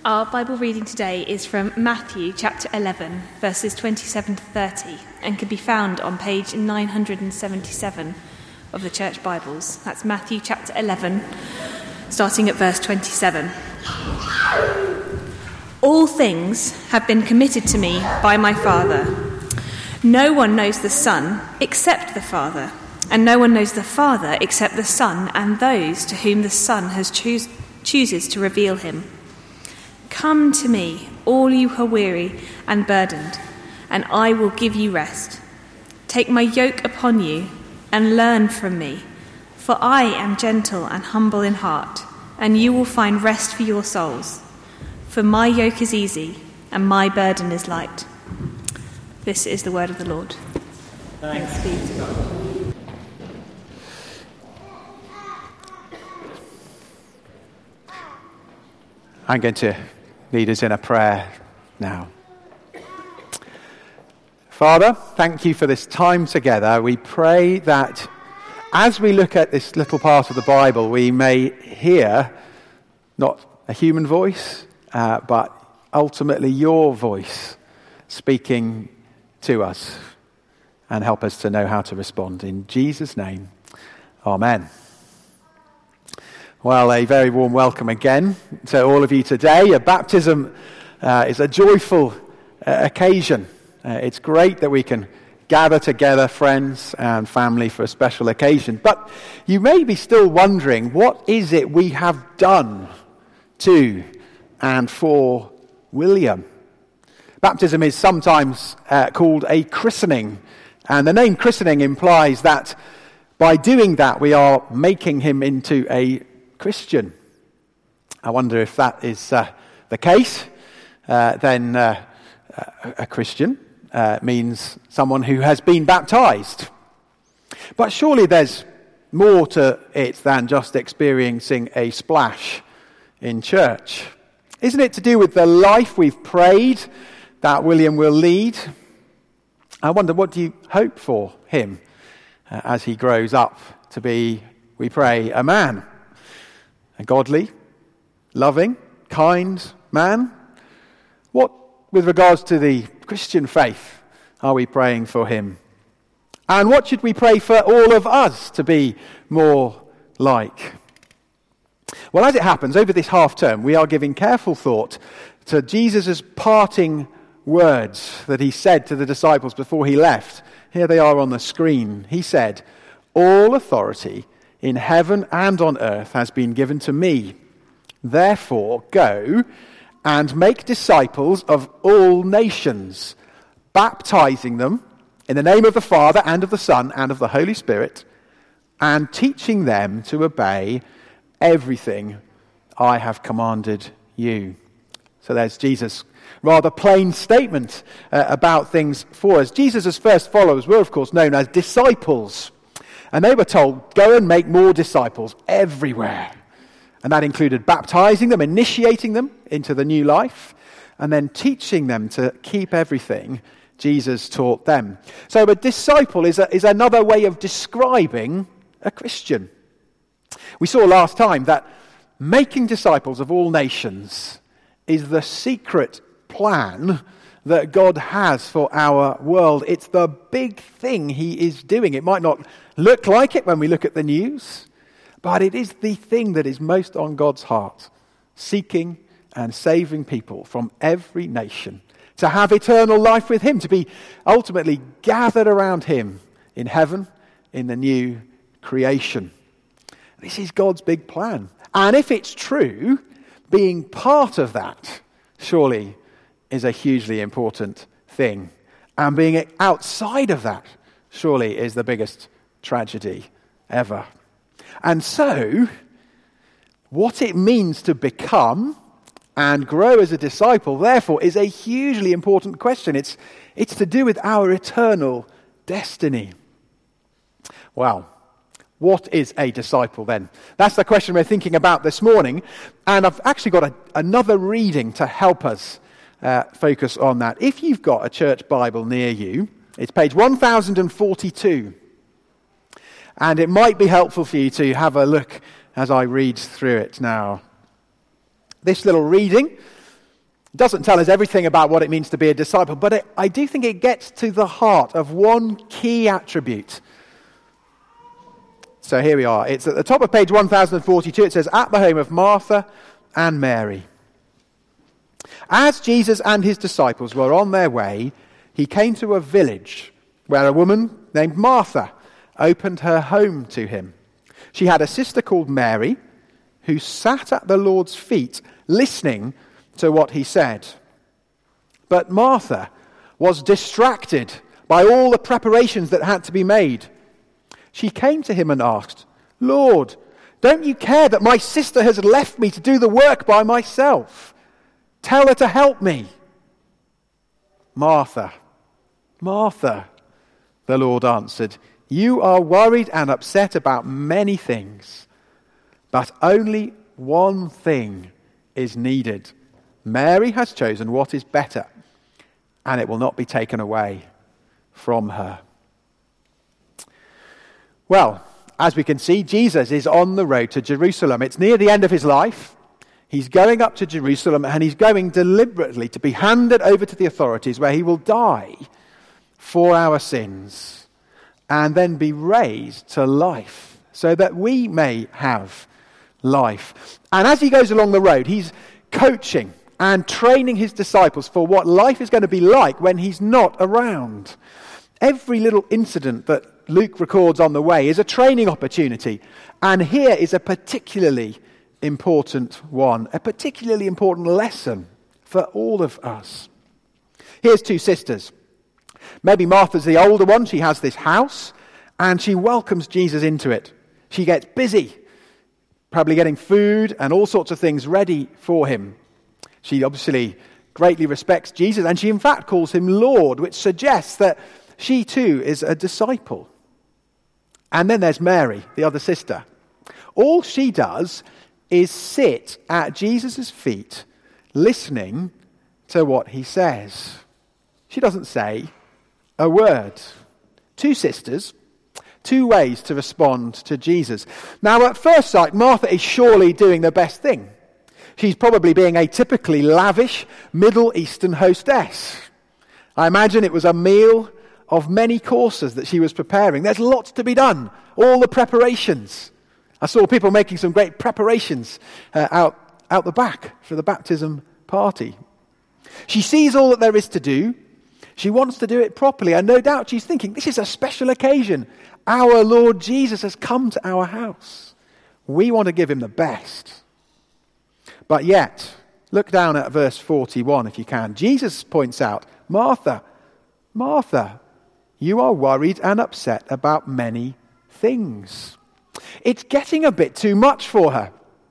Our Bible reading today is from Matthew chapter 11, verses 27 to 30, and can be found on page 977 of the Church Bibles. That's Matthew chapter 11, starting at verse 27. All things have been committed to me by my Father. No one knows the Son except the Father, and no one knows the Father except the Son and those to whom the Son chooses to reveal him. Come to me, all you who are weary and burdened, and I will give you rest. Take my yoke upon you and learn from me, for I am gentle and humble in heart, and you will find rest for your souls. For my yoke is easy and my burden is light. This is the word of the Lord. Thanks be to God. I'm going to lead us in a prayer now. Father, thank you for this time together. We pray that as we look at this little part of the Bible, we may hear not a human voice, but ultimately your voice speaking to us, and help us to know how to respond. In Jesus' name, amen. Well, a very warm welcome again to all of you today. A baptism is a joyful occasion. It's great that we can gather together, friends and family, for a special occasion. But you may be still wondering, what is it we have done to and for William? Baptism is sometimes called a christening, and the name christening implies that by doing that we are making him into a Christian. I wonder if that is the case. Then a Christian means someone who has been baptized. But surely there's more to it than just experiencing a splash in church. Isn't it to do with the life we've prayed that William will lead? I wonder, what do you hope for him as he grows up to be, we pray, a man? A godly, loving, kind man? What, with regards to the Christian faith, are we praying for him? And what should we pray for all of us to be more like? Well, as it happens, over this half-term, we are giving careful thought to Jesus' parting words that he said to the disciples before he left. Here they are on the screen. He said, "All authority in heaven and on earth has been given to me. Therefore, go and make disciples of all nations, baptizing them in the name of the Father and of the Son and of the Holy Spirit, and teaching them to obey everything I have commanded you." So there's Jesus' rather plain statement about things for us. Jesus' first followers were, of course, known as disciples. And they were told, go and make more disciples everywhere. And that included baptizing them, initiating them into the new life, and then teaching them to keep everything Jesus taught them. So a disciple is another way of describing a Christian. We saw last time that making disciples of all nations is the secret plan that God has for our world. It's the big thing he is doing. It might not look like it when we look at the news, but it is the thing that is most on God's heart, seeking and saving people from every nation, to have eternal life with him, to be ultimately gathered around him in heaven, in the new creation. This is God's big plan. And if it's true, being part of that surely is a hugely important thing. And being outside of that surely is the biggest tragedy ever. And so, what it means to become and grow as a disciple, therefore, is a hugely important question. It's to do with our eternal destiny. Well, what is a disciple then? That's the question we're thinking about this morning. And I've actually got another reading to help us focus on that. If you've got a church Bible near you, it's page 1042. And it might be helpful for you to have a look as I read through it now. This little reading It doesn't tell us everything about what it means to be a disciple, but I do think it gets to the heart of one key attribute. So here we are. It's at the top of page 1042. It says, at the home of Martha and Mary. As Jesus and his disciples were on their way, he came to a village where a woman named Martha opened her home to him. She had a sister called Mary who sat at the Lord's feet listening to what he said. But Martha was distracted by all the preparations that had to be made. She came to him and asked, "Lord, don't you care that my sister has left me to do the work by myself? Tell her to help me." "Martha, Martha," the Lord answered, "you are worried and upset about many things, but only one thing is needed. Mary has chosen what is better, and it will not be taken away from her." Well, as we can see, Jesus is on the road to Jerusalem. It's near the end of his life. He's going up to Jerusalem, and he's going deliberately to be handed over to the authorities, where he will die for our sins and then be raised to life so that we may have life. And as he goes along the road, he's coaching and training his disciples for what life is going to be like when he's not around. Every little incident that Luke records on the way is a training opportunity. And here is a particularly important one, a particularly important lesson for all of us. Here's two sisters. Maybe Martha's the older one. She has this house and she welcomes Jesus into it. She gets busy, probably getting food and all sorts of things ready for him. She obviously greatly respects Jesus, and she in fact calls him Lord, which suggests that she too is a disciple. And then there's Mary, the other sister. All she does is sit at Jesus' feet, listening to what he says. She doesn't say a word. Two sisters, two ways to respond to Jesus. Now, at first sight, Martha is surely doing the best thing. She's probably being a typically lavish Middle Eastern hostess. I imagine it was a meal of many courses that she was preparing. There's lots to be done. All the preparations. I saw people making some great preparations out the back for the baptism party. She sees all that there is to do. She wants to do it properly. And no doubt she's thinking, this is a special occasion. Our Lord Jesus has come to our house. We want to give him the best. But yet, look down at verse 41 if you can. Jesus points out, "Martha, Martha, you are worried and upset about many things." It's getting a bit too much for her.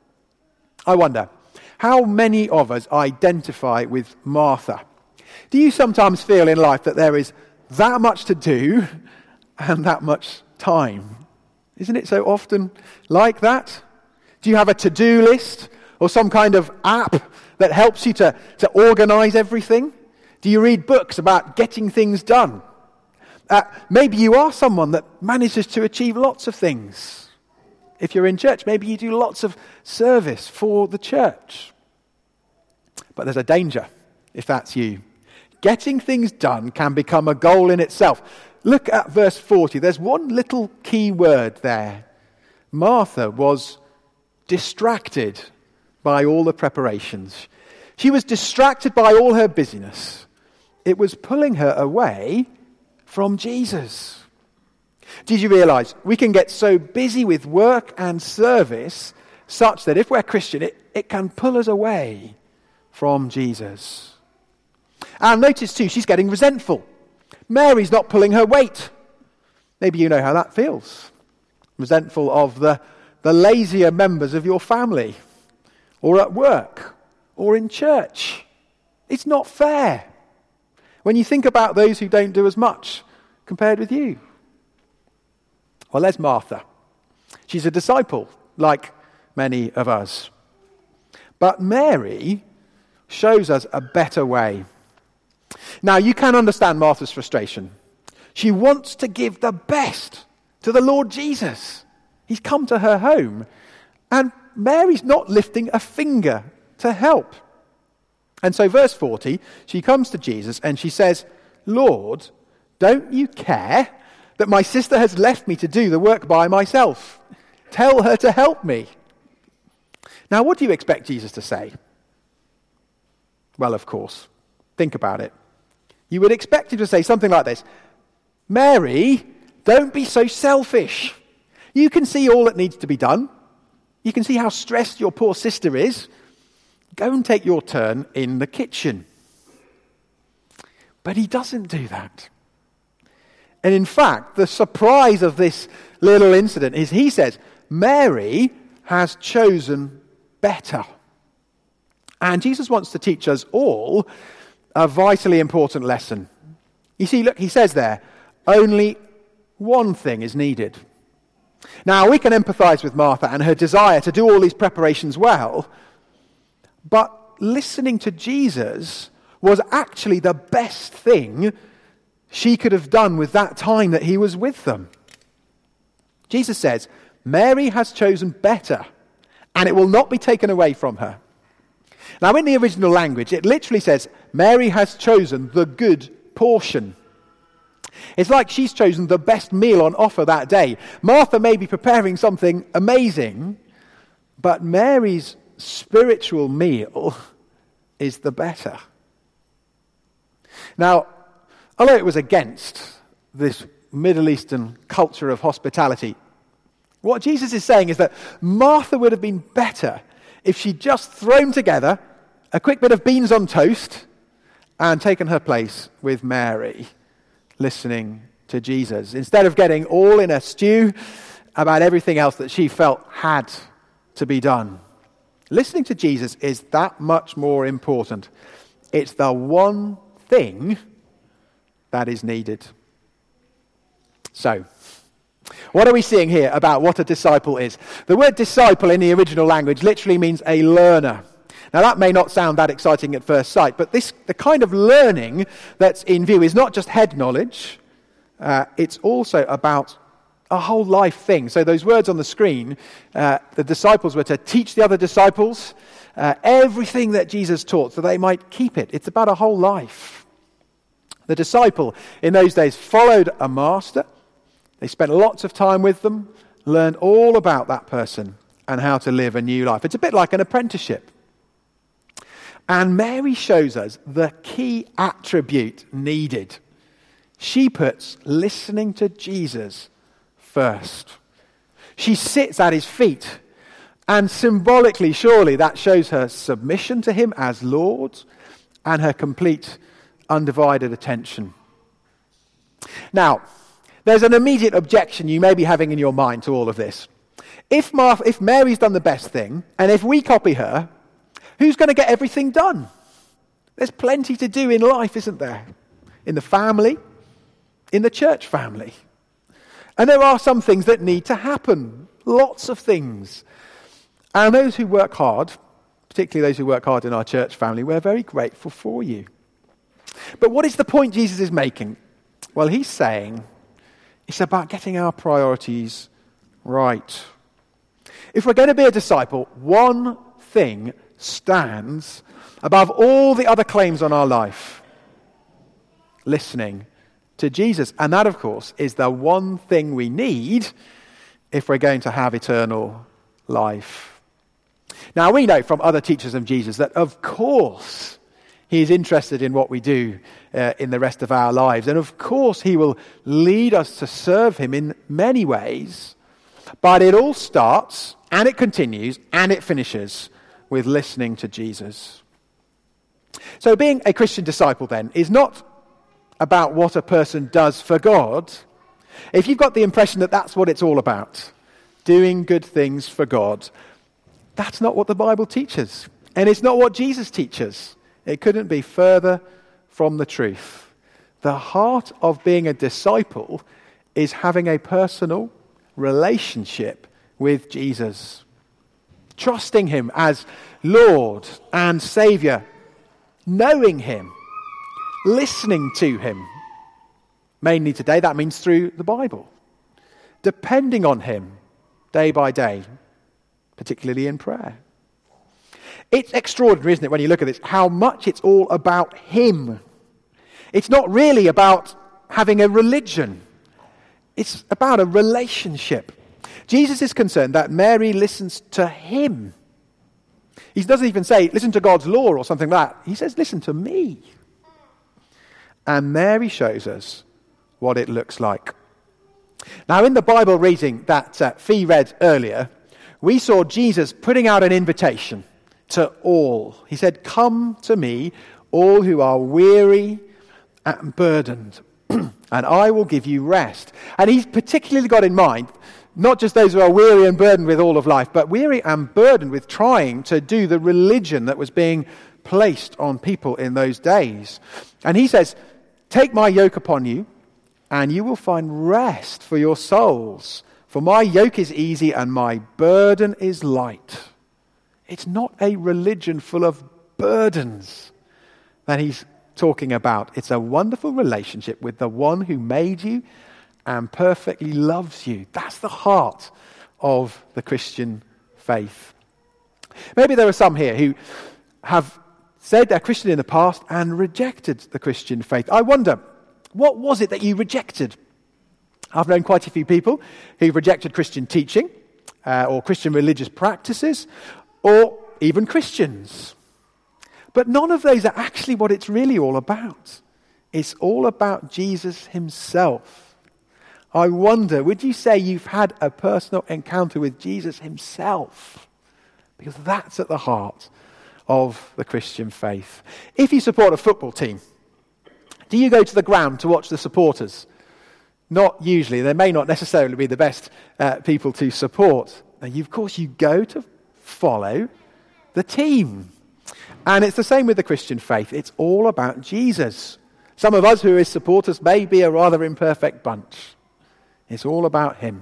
I wonder, how many of us identify with Martha? Do you sometimes feel in life that there is that much to do and that much time? Isn't it so often like that? Do you have a to-do list or some kind of app that helps you to organize everything? Do you read books about getting things done? Maybe you are someone that manages to achieve lots of things. If you're in church, maybe you do lots of service for the church. But there's a danger if that's you. Getting things done can become a goal in itself. Look at verse 40. There's one little key word there. Martha was distracted by all the preparations. She was distracted by all her busyness. It was pulling her away from Jesus. Did you realize we can get so busy with work and service such that if we're Christian, it can pull us away from Jesus? And notice too, she's getting resentful. Mary's not pulling her weight. Maybe you know how that feels. Resentful of the lazier members of your family, or at work, or in church. It's not fair when you think about those who don't do as much compared with you. Well, there's Martha. She's a disciple, like many of us. But Mary shows us a better way. Now, you can understand Martha's frustration. She wants to give the best to the Lord Jesus. He's come to her home, and Mary's not lifting a finger to help. And so verse 40, she comes to Jesus and she says, "Lord, don't you care that my sister has left me to do the work by myself? Tell her to help me." Now, what do you expect Jesus to say? Well, of course, think about it. You would expect him to say something like this: "Mary, don't be so selfish. You can see all that needs to be done. You can see how stressed your poor sister is. Go and take your turn in the kitchen." But he doesn't do that. And in fact, the surprise of this little incident is he says, Mary has chosen better. And Jesus wants to teach us all a vitally important lesson. You see, look, he says there, only one thing is needed. Now, we can empathize with Martha and her desire to do all these preparations well, but listening to Jesus was actually the best thing she could have done with that time that he was with them. Jesus says, Mary has chosen better, and it will not be taken away from her. Now, in the original language, it literally says, Mary has chosen the good portion. It's like she's chosen the best meal on offer that day. Martha may be preparing something amazing, but Mary's spiritual meal is the better. Now, although it was against this Middle Eastern culture of hospitality, what Jesus is saying is that Martha would have been better if she'd just thrown together a quick bit of beans on toast and taken her place with Mary, listening to Jesus, instead of getting all in a stew about everything else that she felt had to be done. Listening to Jesus is that much more important. It's the one thing that is needed. So, what are we seeing here about what a disciple is? The word disciple in the original language literally means a learner. Now, that may not sound that exciting at first sight, but the kind of learning that's in view is not just head knowledge, it's also about a whole life thing. So those words on the screen, the disciples were to teach the other disciples everything that Jesus taught so they might keep it. It's about a whole life. The disciple in those days followed a master. They spent lots of time with them, learned all about that person and how to live a new life. It's a bit like an apprenticeship. And Mary shows us the key attribute needed. She puts listening to Jesus first. She sits at his feet, and symbolically, surely, that shows her submission to him as Lord and her complete, undivided attention. Now, there's an immediate objection you may be having in your mind to all of this. If Mary's done the best thing, and if we copy her, who's going to get everything done? There's plenty to do in life, isn't there? In the family, in the church family. And there are some things that need to happen. Lots of things. And those who work hard, particularly those who work hard in our church family, we're very grateful for you. But what is the point Jesus is making? Well, he's saying it's about getting our priorities right. If we're going to be a disciple, one thing stands above all the other claims on our life: listening to Jesus. And that, of course, is the one thing we need if we're going to have eternal life. Now, we know from other teachers of Jesus that, of course, he is interested in what we do in the rest of our lives. And, of course, he will lead us to serve him in many ways. But it all starts, and it continues, and it finishes with listening to Jesus. So being a Christian disciple, then, is not about what a person does for God. If you've got the impression that that's what it's all about, doing good things for God, that's not what the Bible teaches. And it's not what Jesus teaches. It couldn't be further from the truth. The heart of being a disciple is having a personal relationship with Jesus. Trusting him as Lord and Saviour. Knowing him. Listening to him. Mainly today, that means through the Bible. Depending on him day by day, particularly in prayer. It's extraordinary, isn't it, when you look at this, how much it's all about him. It's not really about having a religion. It's about a relationship. Jesus is concerned that Mary listens to him. He doesn't even say, listen to God's law or something like that. He says, listen to me. And Mary shows us what it looks like. Now, in the Bible reading that Fee read earlier, we saw Jesus putting out an invitation to all. He said, come to me, all who are weary and burdened, and I will give you rest. And he's particularly got in mind not just those who are weary and burdened with all of life, but weary and burdened with trying to do the religion that was being placed on people in those days. And he says, take my yoke upon you, and you will find rest for your souls. For my yoke is easy and my burden is light. It's not a religion full of burdens that he's talking about. It's a wonderful relationship with the one who made you and perfectly loves you. That's the heart of the Christian faith. Maybe there are some here who have said they're Christian in the past and rejected the Christian faith. I wonder, what was it that you rejected? I've known quite a few people who've rejected Christian teaching or Christian religious practices or even Christians. But none of those are actually what it's really all about. It's all about Jesus himself. I wonder, would you say you've had a personal encounter with Jesus himself? Because that's at the heart of the Christian faith. If you support a football team, do you go to the ground to watch the supporters? Not usually. They may not necessarily be the best people to support. Now, of course, you go to follow the team. And it's the same with the Christian faith. It's all about Jesus. Some of us who are his supporters may be a rather imperfect bunch. It's all about him.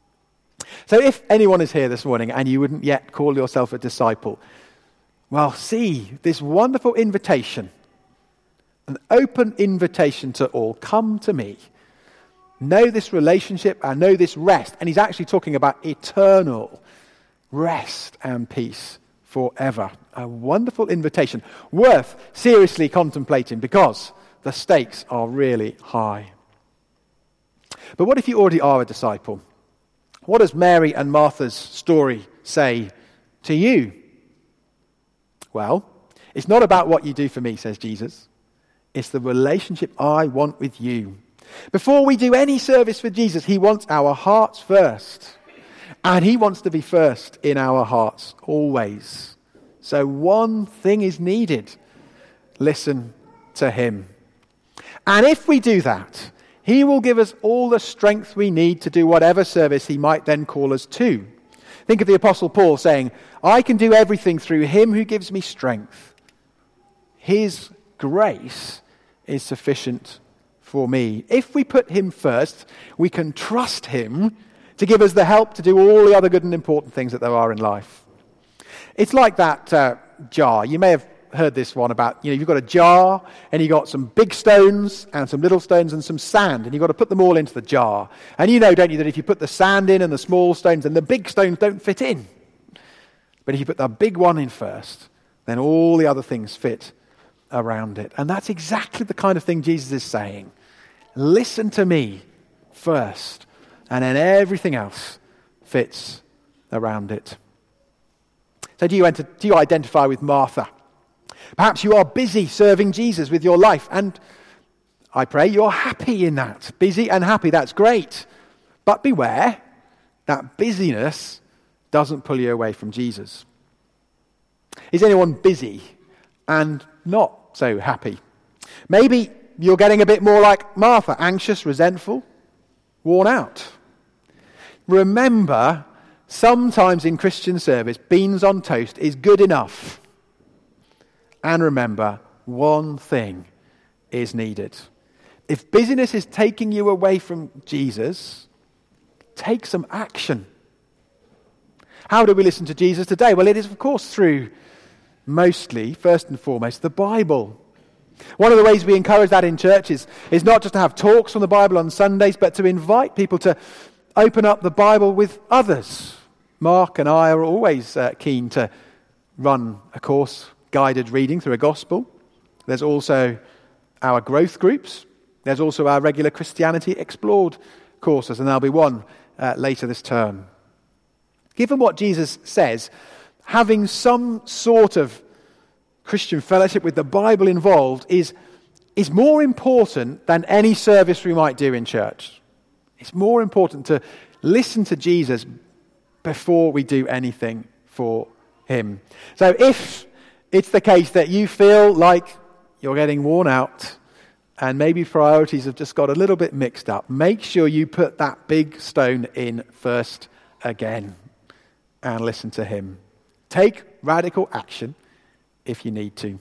So if anyone is here this morning and you wouldn't yet call yourself a disciple, well, see this wonderful invitation, an open invitation to all. Come to me. Know this relationship and know this rest. And he's actually talking about eternal rest and peace forever. A wonderful invitation, worth seriously contemplating because the stakes are really high. But what if you already are a disciple? What does Mary and Martha's story say to you? Well, it's not about what you do for me, says Jesus. It's the relationship I want with you. Before we do any service for Jesus, he wants our hearts first. And he wants to be first in our hearts, always. So one thing is needed. Listen to him. And if we do that, he will give us all the strength we need to do whatever service he might then call us to. Think of the Apostle Paul saying, I can do everything through him who gives me strength. His grace is sufficient for me. If we put him first, we can trust him to give us the help to do all the other good and important things that there are in life. It's like that jar. You may have heard this one about, you've got a jar and you've got some big stones and some little stones and some sand, and you've got to put them all into the jar. And you know, don't you, that if you put the sand in and the small stones, then the big stones don't fit in. But if you put the big one in first, then all the other things fit around it. And that's exactly the kind of thing Jesus is saying. Listen to me first, and then everything else fits around it. So do you identify with Martha? Perhaps you are busy serving Jesus with your life, and I pray you're happy in that. Busy and happy, that's great. But beware, that busyness doesn't pull you away from Jesus. Is anyone busy and not so happy? Maybe you're getting a bit more like Martha, anxious, resentful, worn out. Remember, sometimes in Christian service, beans on toast is good enough. And remember, one thing is needed. If busyness is taking you away from Jesus, take some action. How do we listen to Jesus today? Well, it is, of course, through mostly, first and foremost, the Bible. One of the ways we encourage that in churches is not just to have talks from the Bible on Sundays, but to invite people to open up the Bible with others. Mark and I are always keen to run a course, guided reading through a gospel. There's also our growth groups. There's also our regular Christianity Explored courses, and there'll be one later this term. Given what Jesus says, having some sort of Christian fellowship with the Bible involved is more important than any service we might do in church. It's more important to listen to Jesus before we do anything for him. So if it's the case that you feel like you're getting worn out and maybe priorities have just got a little bit mixed up, make sure you put that big stone in first again and listen to him. Take radical action if you need to.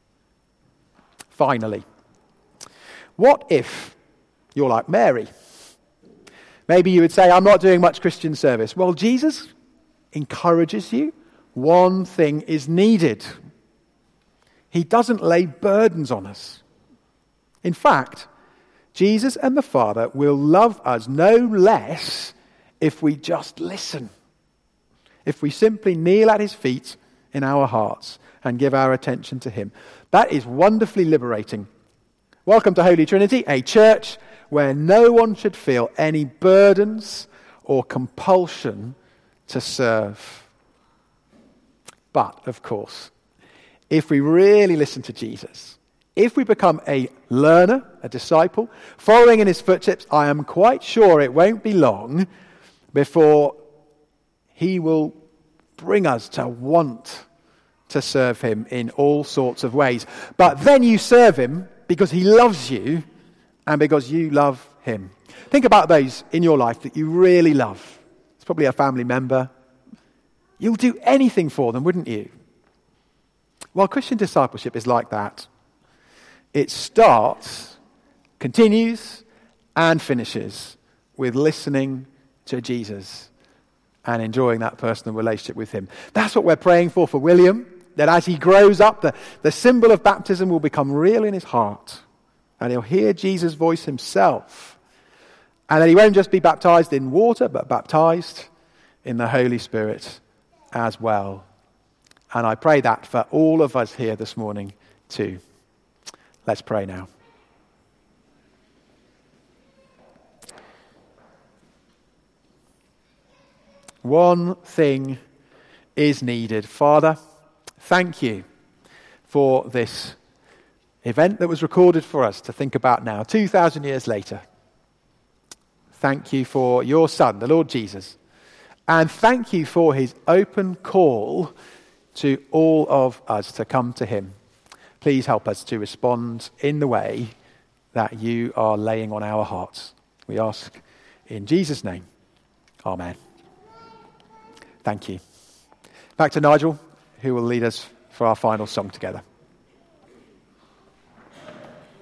Finally, what if you're like Mary? Maybe you would say, I'm not doing much Christian service. Well, Jesus encourages you. One thing is needed. He doesn't lay burdens on us. In fact, Jesus and the Father will love us no less if we just listen. If we simply kneel at his feet in our hearts and give our attention to him. That is wonderfully liberating. Welcome to Holy Trinity, a church where no one should feel any burdens or compulsion to serve. But, of course, if we really listen to Jesus, if we become a learner, a disciple, following in his footsteps, I am quite sure it won't be long before he will bring us to want to serve him in all sorts of ways. But then you serve him because he loves you and because you love him. Think about those in your life that you really love. It's probably a family member. You'll do anything for them, wouldn't you? Well, Christian discipleship is like that. It starts, continues, and finishes with listening to Jesus and enjoying that personal relationship with him. That's what we're praying for William, that as he grows up, the symbol of baptism will become real in his heart, and he'll hear Jesus' voice himself, and that he won't just be baptized in water, but baptized in the Holy Spirit as well. And I pray that for all of us here this morning too. Let's pray now. One thing is needed. Father, thank you for this event that was recorded for us to think about now, 2,000 years later. Thank you for your Son, the Lord Jesus. And thank you for his open call to all of us to come to him. Please help us to respond in the way that you are laying on our hearts. We ask in Jesus' name. Amen. Thank you. Back to Nigel, who will lead us for our final song together.